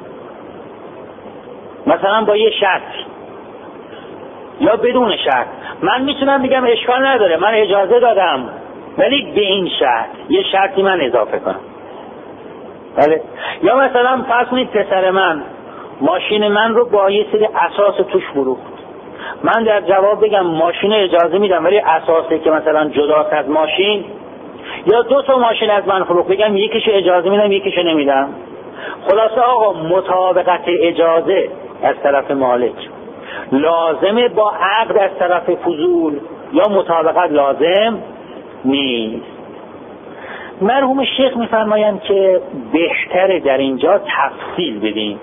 مثلا با یه شرط یا بدون شرط، من میتونم بگم اشکال نداره من اجازه دادم ولی به این شرط، یه شرطی من اضافه کنم. بله. یا مثلا فرض کنید پسر من ماشین من رو با یه سری اساس توش فروخت، من در جواب بگم ماشین اجازه میدم ولی اساسی که مثلا جداست از ماشین، یا دو تا ماشین از من فروخت بگم یکیشو اجازه میدم یکیشو نمیدم. خلاصه آقا مطابقت اجازه از طرف مالک لازمه با عقد از طرف فضول، یا مطابقت لازم نیست. مرحوم شیخ میفرمایند که بهتره در اینجا تفصیل بدیم.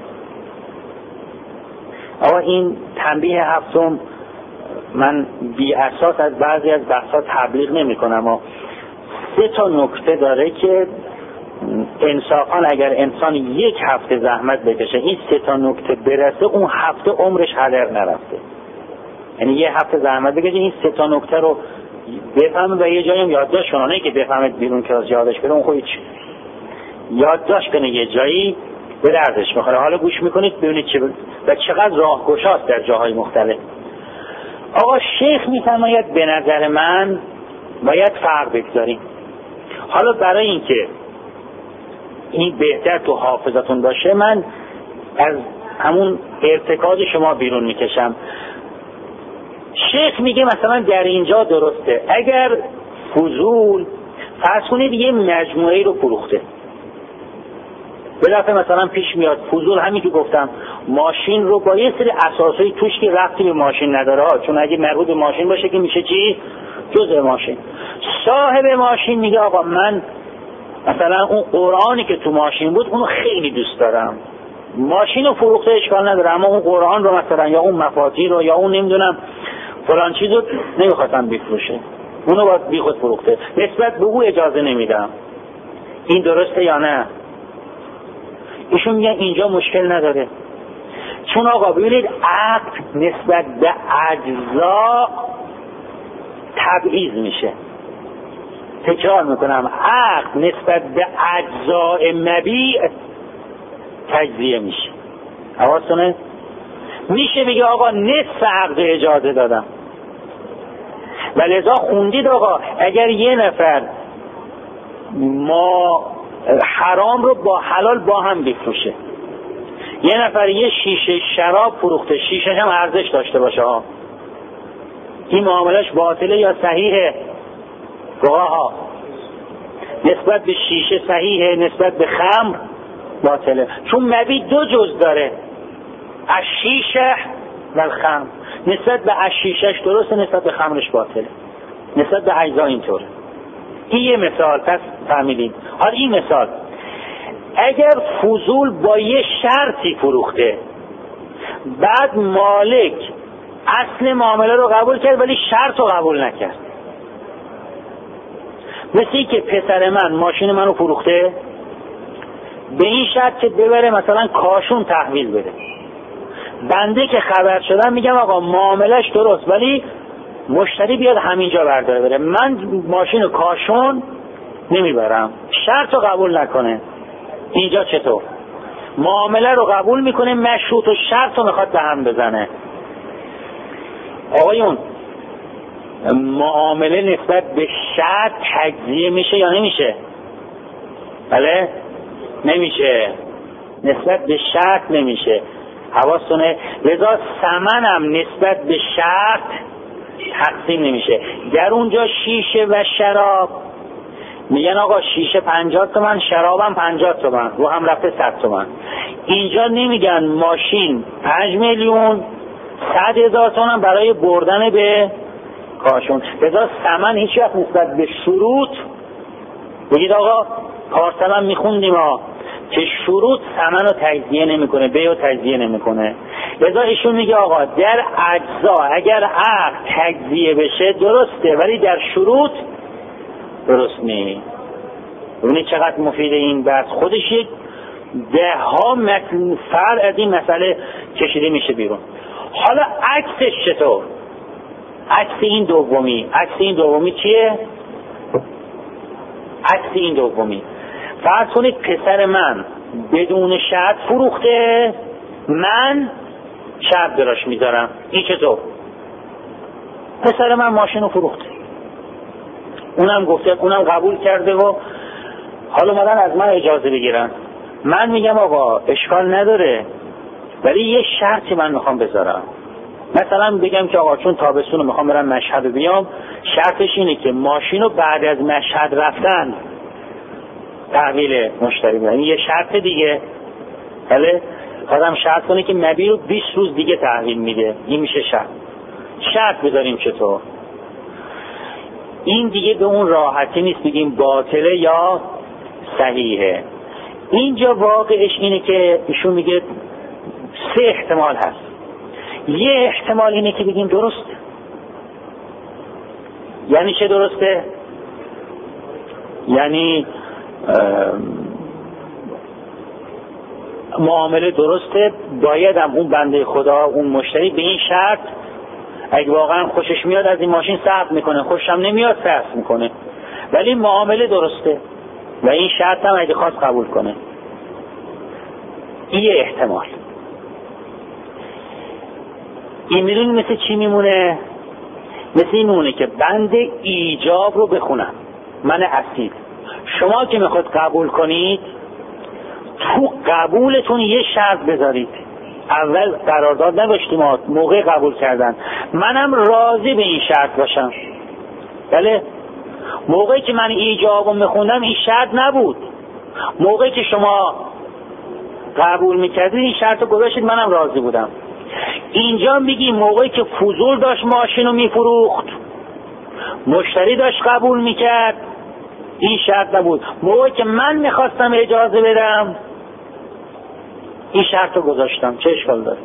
آقا این تنبیه هفتم من بی اساس از بعضی از بحثا تبلیغ نمی کنم و 3 تا نکته داره که انصافا اگر انسان یک هفته زحمت بکشه این 3 تا نکته برسه اون هفته عمرش هدر نرفته. یعنی یه هفته زحمت بکشه این 3 تا نکته رو بفهمه و یه جایی هم یادداشت کنه، نه که بفهمه بیرون کلاس یادش بره، اون خودش یادداشت کنه یه جایی به دردش میخوره. حالا گوش میکنید ببینید چه و چقدر راهگشاست در جاهای مختلف. آقا شیخ میفرماید به نظر من باید فرق بگذاریم. حالا برای اینکه این بهتر تو حافظتون باشه من از همون ارتکاز شما بیرون میکشم. شیخ میگه مثلا در اینجا درسته اگر فضول فرض کنید یه مجموعه رو فروخته، به دفعه مثلا پیش میاد فضول همین که گفتم ماشین رو با یه سری اساسایی توش که ربطی به ماشین نداره ها، چون اگه مربوط به ماشین باشه که میشه چی؟ جزء ماشین. صاحب ماشین میگه آقا من مثلا اون قرآنی که تو ماشین بود اونو خیلی دوست دارم، ماشین رو فروخته اشکال نداره، اما اون قرآن رو مثلا یا اون مفاتیح رو یا اون نمیدونم فلان چیز رو نمیخواستم بفروشه، اونو باید بی خود فروخته، نسبت به او اجازه نمیدم. این درسته یا نه؟ ایشون میگن اینجا مشکل نداره، چون آقا ببینید عقل نسبت به اجزا تبعیض میشه. تکرار میکنم، عقل نسبت به اجزاء مبیع تجزیه میشه. حواستونه؟ میشه بگه آقا نصف عقل اجازه دادم، و لذا خوندید آقا اگر یه نفر ما حرام رو با حلال با هم بفروشه، یه نفر یه شیشه شراب فروخته، شیشه هم ارزش داشته باشه ها، این معاملش باطله یا صحیحه؟ ها نسبت به شیشه صحیحه، نسبت به خمر باطله، چون مبیع دو جز داره، الشیشه و الخمر. نسبت به الشیشهش درسته، نسبت به خمرش باطله، نسبت به اجزا اینطوره. این یه مثال، پس فهمیدین. حالا این مثال اگر فضول با یه شرطی فروخته، بعد مالک اصل معامله رو قبول کرد ولی شرط رو قبول نکرد، مثل این که پسر من ماشین منو فروخته به این شرط که ببره مثلا کاشون تحویل بده، بنده که خبر شدم میگم آقا معاملش درست ولی مشتری بیاد همینجا برداره بره، من ماشین کاشون نمیبرم، شرط رو قبول نکنه. اینجا چطور؟ معامله رو قبول میکنه، مشروط و شرط رو میخواد به هم بزنه. آقایون معامله نسبت به شرط تجزیه میشه یا نمیشه؟ بله؟ نمیشه، نسبت به شرط نمیشه. حواستونه؟ لذا ثمن هم نسبت به شرط تقسیم نمیشه. در اونجا شیشه و شراب میگن آقا شیشه 50 تومن، شرابم 50 تومن، رو هم رفته 100 تومن. اینجا نمیگن ماشین 5 میلیون 100,000 تومن برای بردن به کاشون. لذا ثمن هیچ وقت نسبت به شروط بگید آقا کارثمن میخوندیم ها که شروط ثمن رو تجزیه نمیکنه، بیع رو تجزیه نمیکنه. لذا ایشون میگه آقا در اجزا اگر عقد تجزیه بشه درسته ولی در شروط درست نیست. ببینید چقدر مفیده این بحث، خودش یک ده ها فرع از این مسئله کشیده میشه بیرون. حالا عکسش چطور؟ عکس این دومی چیه؟ عکس این دومی فرض کنید پسر من بدون شرط فروخته، من شرط براش میذارم. این چطور؟ پسر من ماشین رو فروخته، اونم گفته، اونم قبول کرده و حالا اومدن از من اجازه بگیرن. من میگم آقا اشکال نداره ولی یه شرطی من میخوام بذارم. مثلا بگم که آقا چون تابستون رو میخوام برم مشهد رو بیام، شرطش اینه که ماشین رو بعد از مشهد رفتن تحویل مشتری بدم. این یه شرط دیگه. بله آدم شرط کنه که مبیع رو 20 روز دیگه تحویل میده، این میشه شرط بذاریم. چطور؟ این دیگه به اون راحتی نیست بگیم باطله یا صحیحه. اینجا واقعش اینه که ایشون میگه 3 احتمال هست. یه احتمال اینه که بگیم درسته. یعنی چه درسته؟ یعنی معامله درسته، باید هم اون بنده خدا اون مشتری به این شرط اگه واقعا خوشش میاد از این ماشین صرف میکنه، خوشش هم نمیاد صرف میکنه، ولی معامله درسته و این شرط هم اگه خواست قبول کنه. این یه احتمال. این میدونی مثل چی میمونه؟ مثل این میمونه که بند ایجاب رو بخونم من اصیل، شما که میخواد قبول کنید تو قبولتون یه شرط بذارید. اول قرارداد نداشتیم موقع قبول کردن منم راضی به این شرط باشم. بله موقعی که من ایجابو میخوندم این شرط نبود. موقعی که شما قبول میکردید این شرط رو گذاشتید، منم راضی بودم. اینجا میگی موقعی که فضول داشت ماشین رو میفروخت، مشتری داشت قبول میکرد، این شرط نبود. موقعی که من میخواستم اجازه بدم این شرط رو گذاشتم. چه اشکال داره؟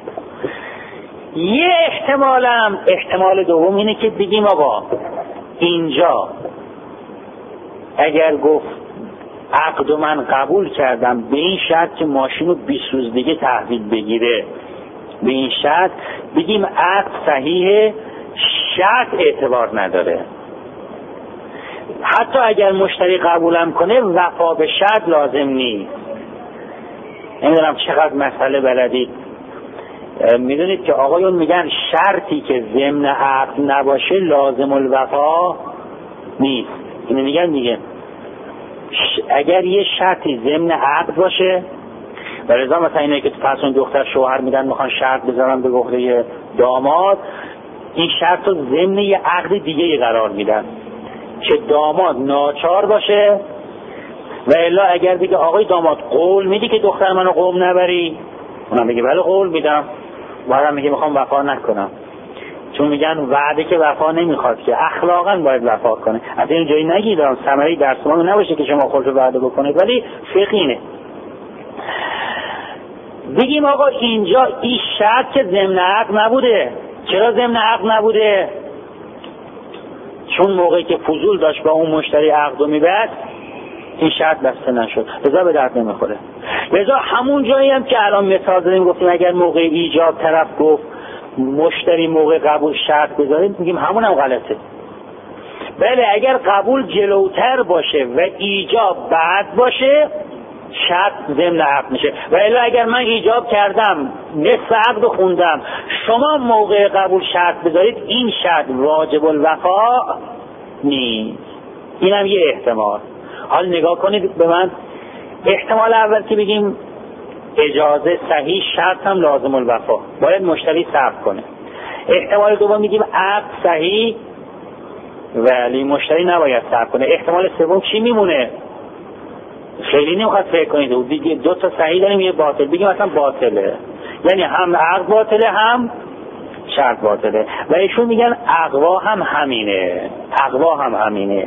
یه احتمال دوم اینه که بگیم آقا اینجا اگر گفت عقد من قبول کردم به این شرط که ماشین رو 20 روز دیگه تحویل بگیره، به این شرط بگیم عقد صحیحه، شرط اعتبار نداره. حتی اگر مشتری قبولم کنه وفا به شرط لازم نیست. نمیدونم چقدر مسئله بلدید. میدونید که آقایون میگن شرطی که ضمن عقد نباشه لازم الوفا نیست. اینو میگن دیگه اگر یه شرطی ضمن عقد باشه، ولذا مثلا اینه که فرض دختر شوهر میدن میخوان شرط بذارن به گفته داماد، این شرط رو ضمن یه عقد دیگه قرار میدن که داماد ناچار باشه. و الا اگر بگه آقای داماد قول میدی که دختر منو قوم نبری، اونم بگه بله قول میدم، بعدم میگه میخوام وفا نکنم، چون میگن وعده که وفا نمیخواد که اخلاقا باید وفا کنه. از این جایی نگیدم ثمره درس ما نباشه که شما خودتو وعده بکنید، ولی فقینه. بگیم آقا اینجا این شرط که ضمن عقد نبوده. چرا ضمن عقد نبوده؟ چون موقعی که فضول داشت با اون مشتری عقدو میبست این شرط بسته نشد، لذا به درد نمیخوره. لذا همون جایی هم که الان مثال زدیم گفتیم اگر موقع ایجاب طرف گفت مشتری موقع قبول شرط بذاریم، میگیم همون هم غلطه. بله اگر قبول جلوتر باشه و ایجاب بعد باشه شرط ضمن عقد میشه. و الا اگر من ایجاب کردم نصف عقد خوندم شما موقع قبول شرط بذارید، این شرط واجب الوفا نیست. اینم یه احتمال. حالا نگاه کنید به من. احتمال اول که بگیم اجازه صحیح، شرط هم لازم الوفا، باید مشتری صبر کنه. احتمال دوم میگیم عقد صحیح ولی مشتری نباید صبر کنه. احتمال سوم چی میمونه؟ خیلی نمیخواد فکر کنید. دیگه دو تا صحیح داریم یه باطل، بگیم اصلا باطله، یعنی هم عقد باطله هم شرط باطله. و ایشون میگن اقوا هم همینه.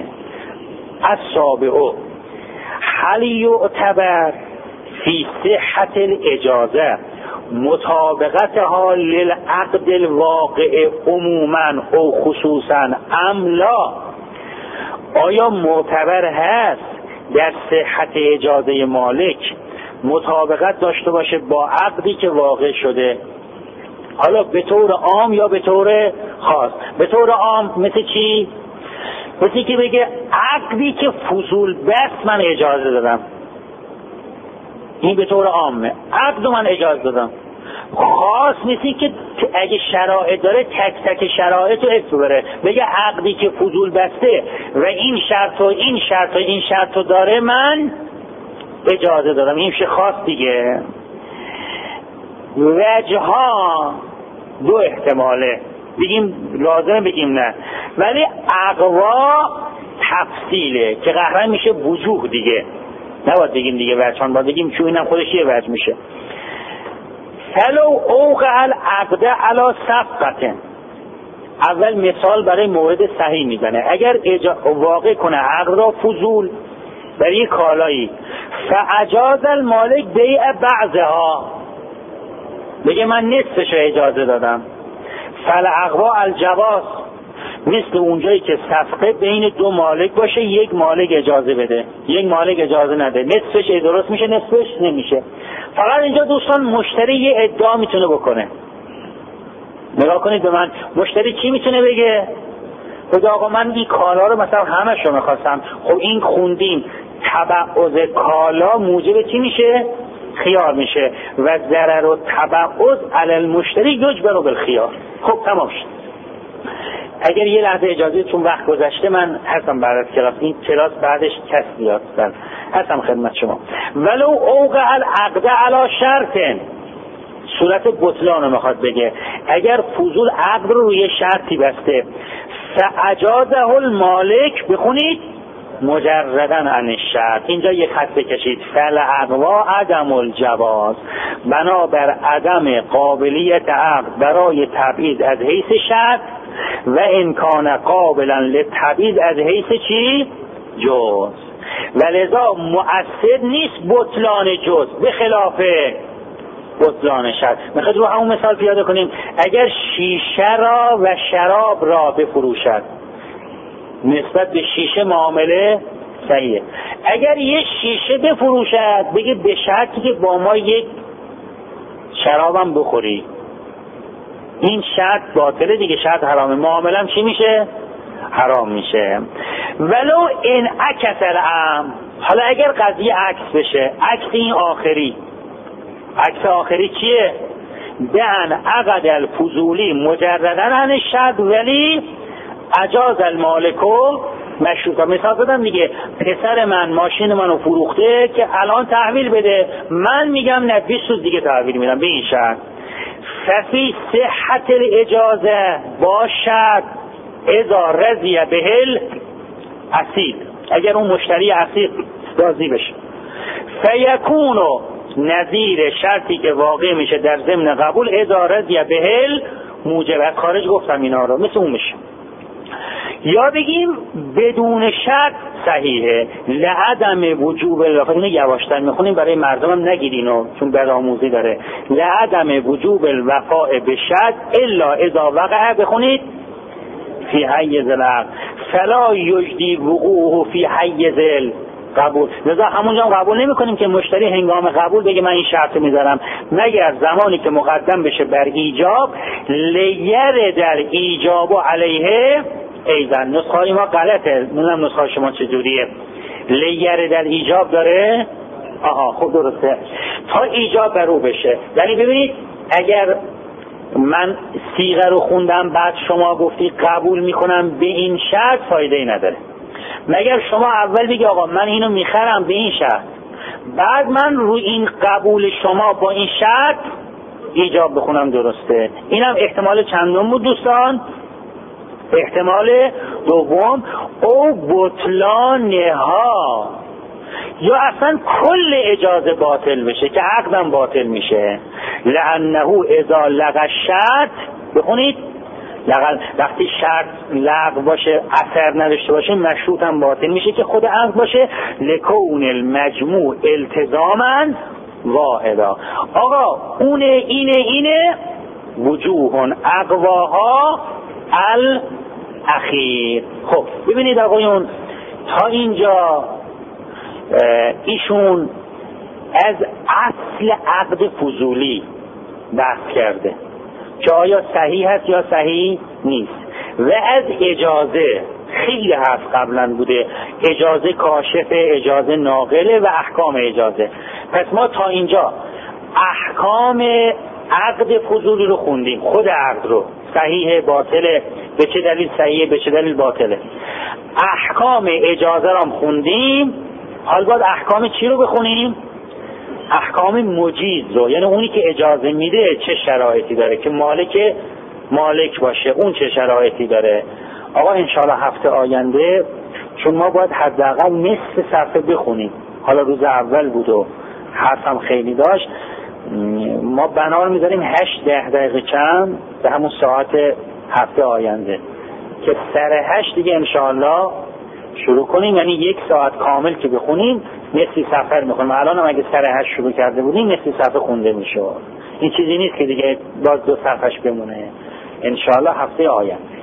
السابعه هل یعتبر فی صحت الاجازه مطابقتها للعقد الواقع عموما او خصوصا ام لا؟ آیا معتبر هست در صحت اجازه مالک مطابقت داشته باشه با عقدی که واقع شده، حالا به طور عام یا به طور خاص؟ به طور عام مثل چی؟ مثل که بگه عقدی که فضول بست من اجازه دادم، این به طور عامه، عقد من اجازه دادم. خاص مثل که اگه شرایط داره تک تک شرایط رو حفظ بره، بگه عقدی که فضول بسته و این شرط و این شرط و این شرط رو داره من اجازه دادم، این میشه خاص دیگه. وجها دو احتماله، بگیم لازمه بگیم نه، ولی اقوا تفصیله که قهرن میشه وجوه دیگه، نباید بگیم دیگه وجهان، باید بگیم چون اینم خودش یه وجه میشه. فلو اوقع العقد علی صفقه، اول مثال برای مورد صحیح میزنه، اگر واقع کنه عقد را فضول برای کالایی، فاجاز المالک بیع بعضها، بگه من نصفش اجازه دادم، فالاقوا الجواز، مثل اونجایی که صفقه بین دو مالک باشه یک مالک اجازه بده یک مالک اجازه نده، نصفش درست میشه نصفش نمیشه. فقط اینجا دوستان مشتری یه ادعا میتونه بکنه. نگاه کنید به من، مشتری چی میتونه بگه؟ خدا آقا من این کالا رو مثلا همشو میخواستم، خب این خوندیم تبعض کالا موجب چی میشه؟ خیار میشه و ضرر و تبعض علی المشتری یجبر بالخیار. خب تمام شد. اگر یه لحظه اجازه، چون وقت گذشته من هستم بعد از کلاس، این کلاس بعدش کس بیاد هستم خدمت شما. ولو اوقع العقد علی شرط، صورت بطلان رو میخواد بگه، اگر فضول عقد رو روی شرطی بسته، فاجازه المالک، بخونید مجردن عن الشرط. اینجا یک خط بکشید. فالاقوا عدم الجواز، بنابر عدم قابلیت عقد برای تبعید از حیث شرط، و امکان قابلا للتبعید از حیث چی؟ جز. ولذا مؤثر نیست بطلان جز به خلاف بطلان شرط. میخواد رو همون مثال پیاده کنیم. اگر شیشه را و شراب را بفروشد، نسبت به شیشه معامله صحیحه. اگر یک شیشه بفروشد بگه به شرطی که با ما یک شرابم بخوری، این شرط باطله دیگه، شرط حرامه، معاملم چی میشه؟ حرام میشه. ولو این عکس الامر، حالا اگر قضیه عکس بشه، عکس این آخری، عکس آخری چیه؟ بان عقد الفضولی مجردن عن الشرط ولی اجاز المالکو مشروطه. مثال دادم دیگه، پسر من ماشین منو فروخته که الان تحویل بده، من میگم نه 20 روز دیگه تحویل میدم به این شرط. ففی صحت الاجازه باشد اذا رضی بهل اصیل، اگر اون مشتری اصیل راضی بشه، فیکونو نظیر شرطی که واقع میشه در ضمن قبول اذا رضی بهل موجب. خارج گفتم اینا رو، مثل اون میشه. یا بگیم بدون شرط صحیحه لعدم وجوب الوفا. اینو یواشتر میخونیم برای مردمم نگیرینو چون بدآموزی داره. لعدم وجوب الوفاء به شرط الا اذا وقع، بخونید فی حیز العقد فلا یجدی وقوعه فی حیز قبول. لذا همونجا قبول نمی کنیم که مشتری هنگام قبول بگه من این شرط میذارم، مگر زمانی که مقدم بشه بر ایجاب. لیر در ایجاب و علیه ایضا. نسخه ما غلطه، نمیدونم نسخه شما چجوریه. لیر در ایجاب داره، آها خوب درسته، تا ایجاب بر او بشه. یعنی ببینید اگر من صیغه رو خوندم بعد شما گفتی قبول میکنم به این شرط، فایده ای نداره. مگر شما اول بگی آقا من اینو میخرم به این شرط، بعد من رو این قبول شما با این شرط ایجاب بخونم، درسته. اینم احتمال چندم بود دوستان؟ احتمال دوم. او بطلانها، یا اصلا کل اجازه باطل بشه که عقدم باطل میشه. لانه اذا لغى الشرط، بخونید وقتی شرط لغو باشه اثر نداشته باشه مشروط هم باطل میشه که خود عقد باشه. لکون المجموع التزاما واحدا. آقا اونه اینه وجوهن اقواها الاخیر. خب ببینید آقایون تا اینجا ایشون از اصل عقد فضولی بحث کرده که آیا صحیح هست یا صحیح نیست، و از اجازه خیلی حرف قبلا بوده، اجازه کاشفه، اجازه ناقله و احکام اجازه. پس ما تا اینجا احکام عقد فضولی رو خوندیم، خود عقد رو، صحیح باطله، به چه دلیل صحیحه، به چه دلیل باطله. احکام اجازه رو هم خوندیم، حال باید احکام چی رو بخونیم؟ احکام مجیز رو، یعنی اونی که اجازه میده چه شرایطی داره که مالک باشه، اون چه شرایطی داره. آقا انشاءالله هفته آینده، چون ما باید حداقل نصف صفحه بخونیم، حالا روز اول بود و حرفم خیلی داشت، ما بنا رو میذاریم 8-10 دقیقه چند به همون ساعت هفته آینده که سر 8 دیگه انشاءالله شروع کنیم، یعنی 1 ساعت کامل که بخونیم نصف صفحه میخونیم. الان هم اگه سر 8 شروع کرده بودیم نصف صفحه خونده میشه. این چیزی نیست که دیگه باز 2 صفحهش بمونه. انشاءالله هفته آینده